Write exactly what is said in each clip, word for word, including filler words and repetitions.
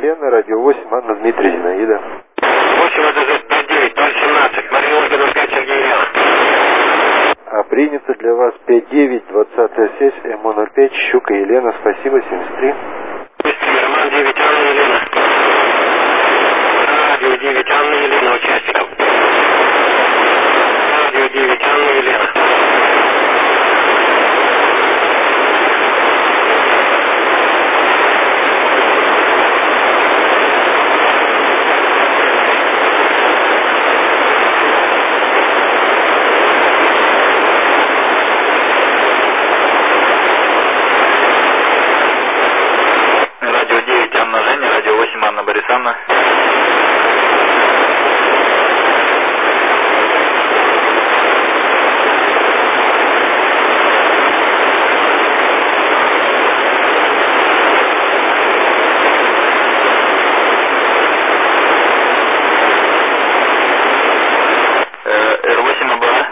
Елена, радио восемь, Анна, Дмитрий, Зинаида. восемь АДЗ пять девять ноль семнадцать, Мария Ольга ноль пять, Сергей Елена. А принято для вас пять девять, двадцатая связь, МО ноль пять, Щука Елена, спасибо, семьдесят три. Роман девять, Анна Елена. Радио девять, Анна Елена, участников. Радио девять, Анна Елена. Анна Борисовна. Эр восемь АБА.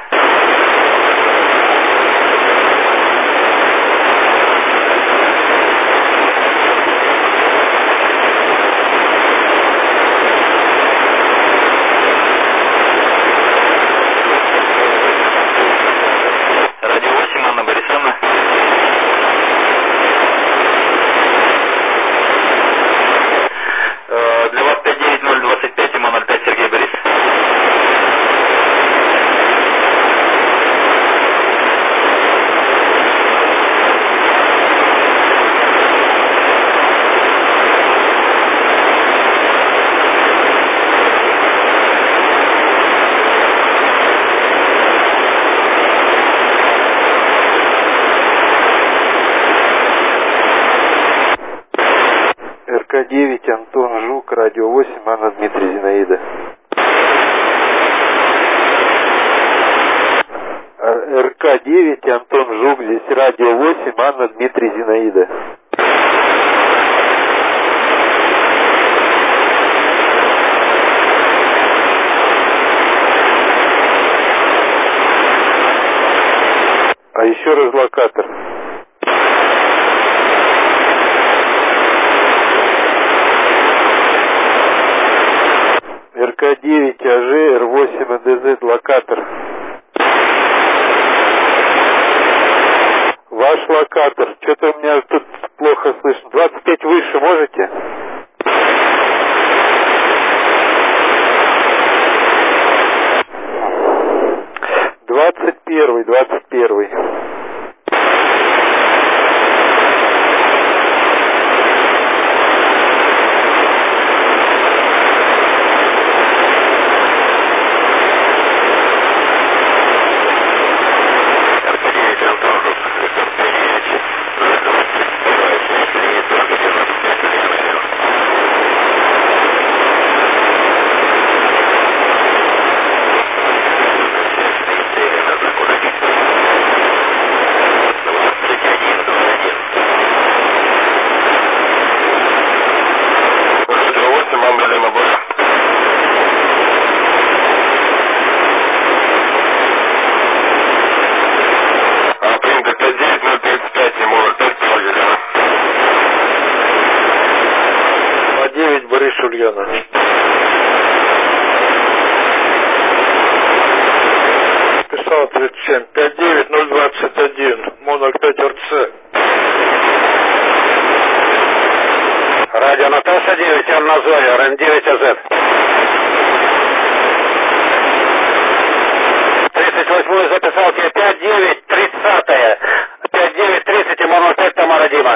РК девять, Антон Жук, радио восемь, Анна, Дмитрий, Зинаида. РК девять, Антон Жук, здесь радио восемь, Анна, Дмитрий, Зинаида. А еще раз локатор. РК девять, АЖ, Эр восемь, АДЗ, локатор. Ваш локатор. Что-то у меня тут плохо слышно. двадцать пять выше можете? двадцать первый, двадцать первый. Борис Ульяна. Писал тридцать семь, пять девять ноль двадцать один, Монок пять РЦ. Радио Наташа девять, Анна Зоя, РН девять АЗ. тридцать восьмой записал тебе пять девять тридцать, пять девять тридцать, Монок пять Тамара Дима.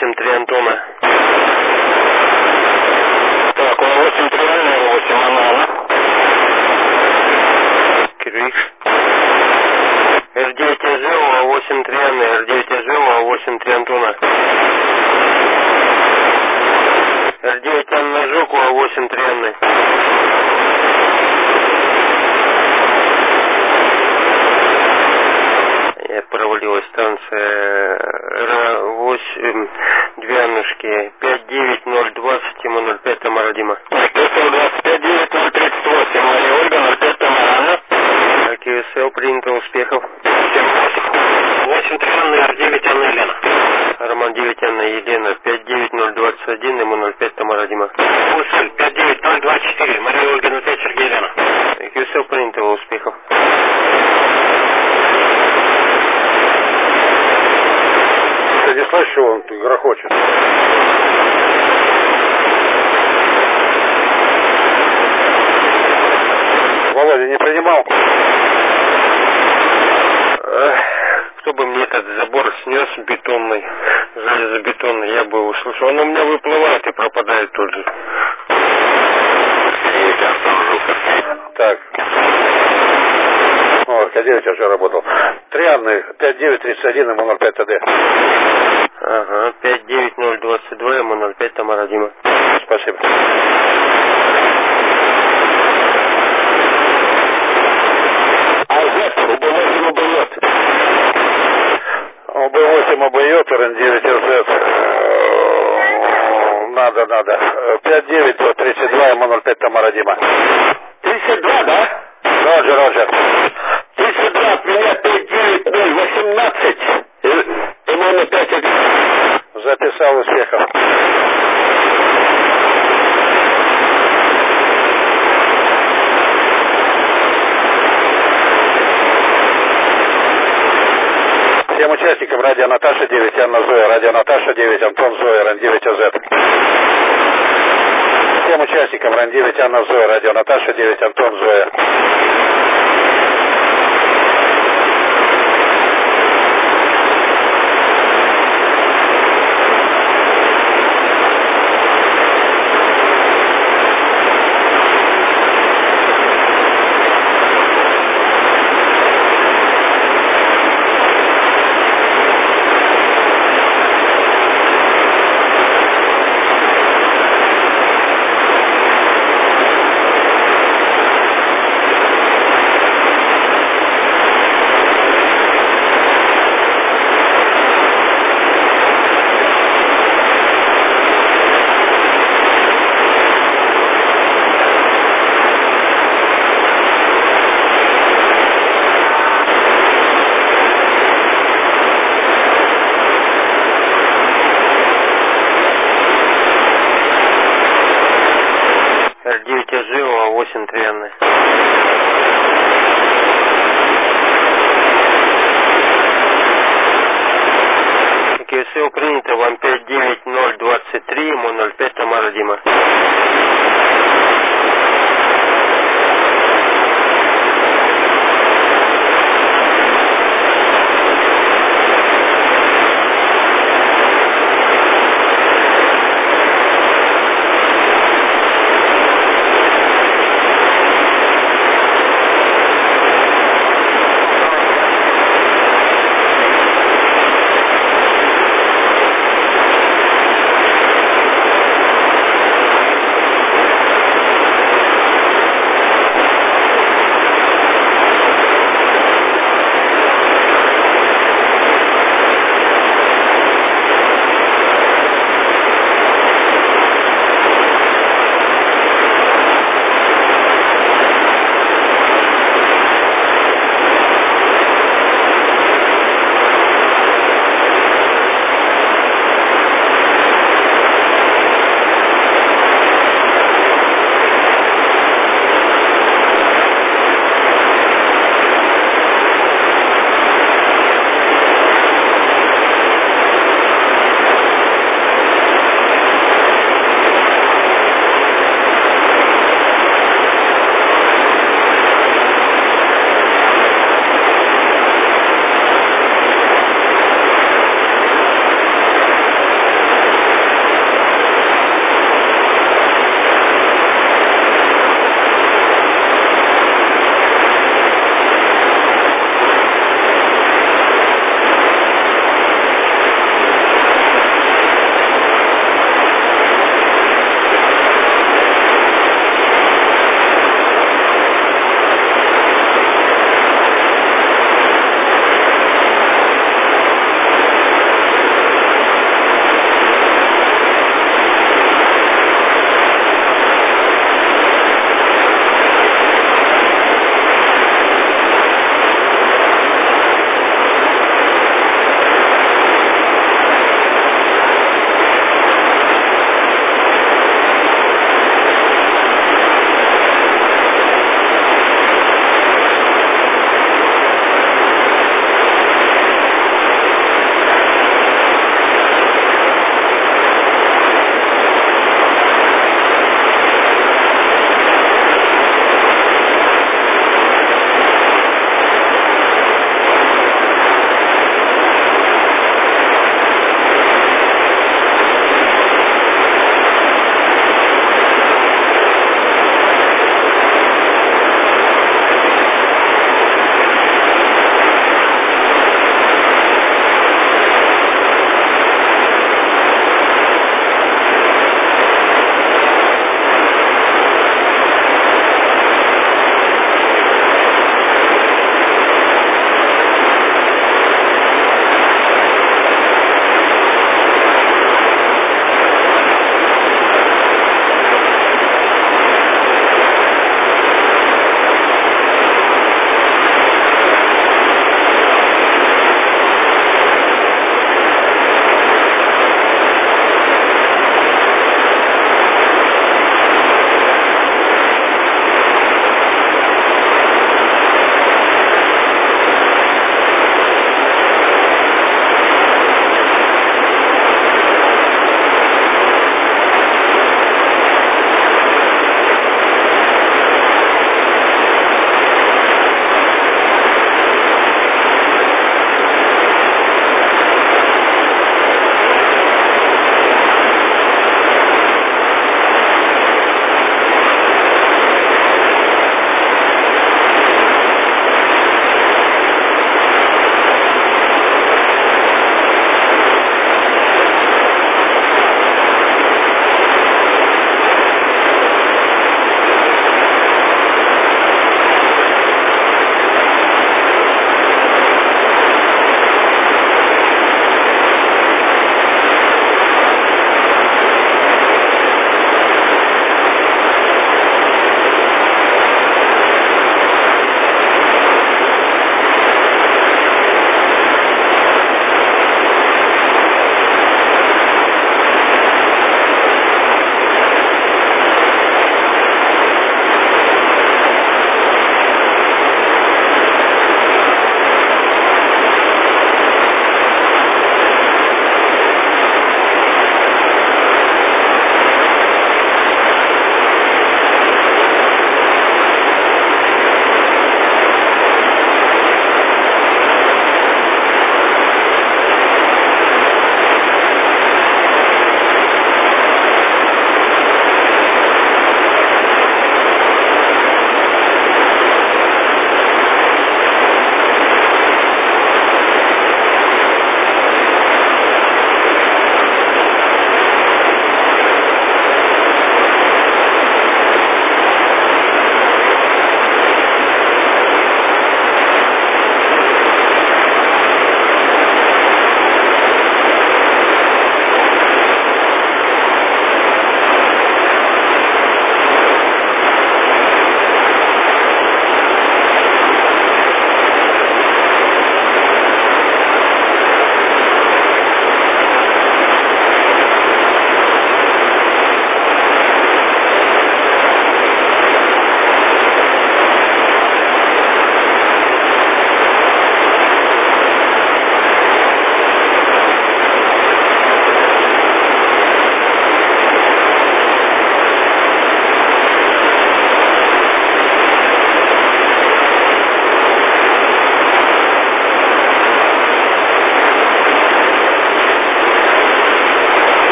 восемь три Антона. Так, эл восемь три, эл восемь, Анна. Кирилл. эр девять Азева, восемь три Анна, эр девять Азева, восемь три Антона. эр девять Анна Жукова, восемь три Анны. Я провалилась станция эр восемь, две Аннушки, пять девять ноль двадцать, ему ноль пять, Тамара Дима. двадцать пять девять ноль тридцать восемь, Мария Ольга, ноль пять, Тамара Анна. КСЛ, принято, успехов. восемь три Анна, эр девять Анна Елена. Роман девять Анна Елена, пять девять ноль двадцать один, ему ноль пять, Тамара Дима. Пульсель, пять девять ноль двадцать четыре, Мария Ольга, ноль пять, Сергей Елена. КСЛ, принято, успехов. Ты не слышишь, что он грохочет? Володя не принимал? Кто бы мне этот забор снес бетонный, железобетонный, я бы услышал. Он у меня выплывает и пропадает тут же. Так. О, эр ка девять уже работал. Три Анны, пять девять тридцать один, ему ноль пять ТД. Ага, пять девять ноль двадцать два, ему ноль пять, Тамара Дима. Спасибо. о бэ восемь обает, эр эн девять эр зет. Надо, надо. пять девять тридцать два, ему ноль пять, Тамара Дима. тридцать два, да? Роджер, Роджер. тридцать два, от меня пять девять ноль восемнадцать. Ему ноль пять. Записал, успехов. Всем участникам радио Наташа девять, Анна Зоя, радио Наташа девять, Антон Зоя, эр эн девять о зет. Всем участникам эр эн девять, Анна Зоя, радио Наташа девять, Антон Зоя. восемь три Анны. КСЛ принято, вам пять девять ноль двадцать три, ему ноль пять, Тамара Дима.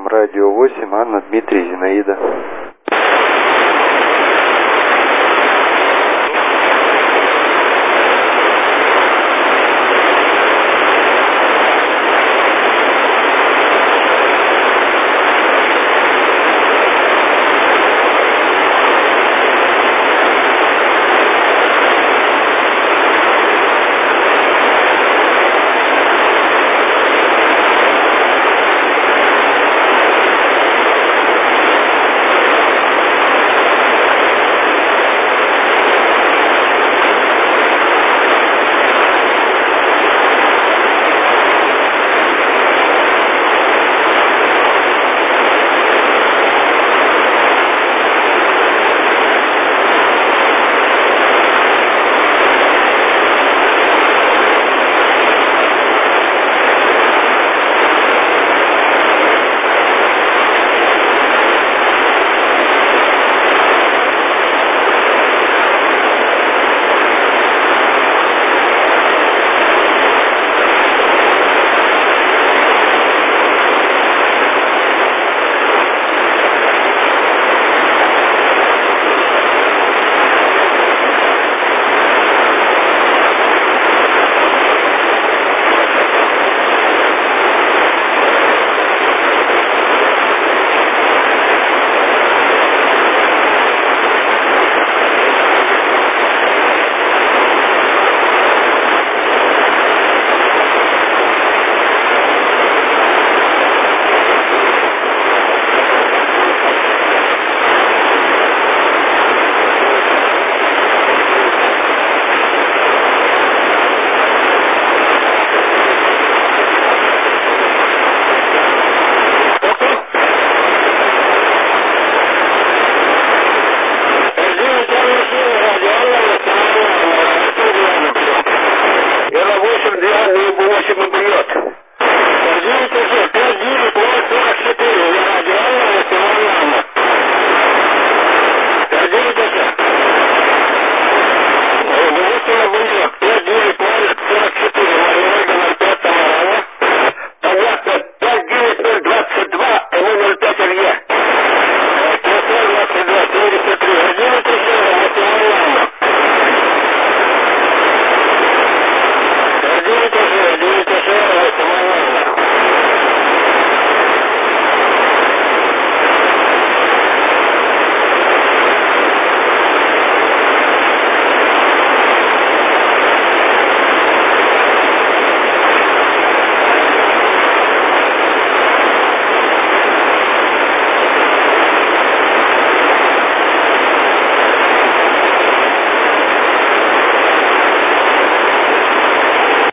Радио восемь, Анна, Дмитрий, Зинаида.